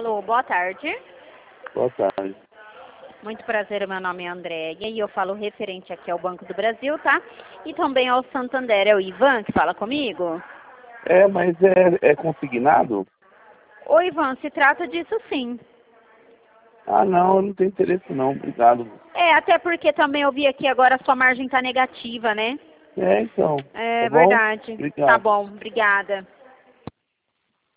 Alô, boa tarde. Boa tarde. Muito prazer, meu nome é Andréia e eu falo referente aqui ao Banco do Brasil, tá? E também ao Santander, é o Ivan que fala comigo? Mas é consignado? Ô Ivan, se trata disso sim. Ah, não, eu não tenho interesse não, obrigado. Até porque também eu vi aqui agora a sua margem tá negativa, né? Então, É tá bom? verdade. Tá Obrigado. bom, obrigada.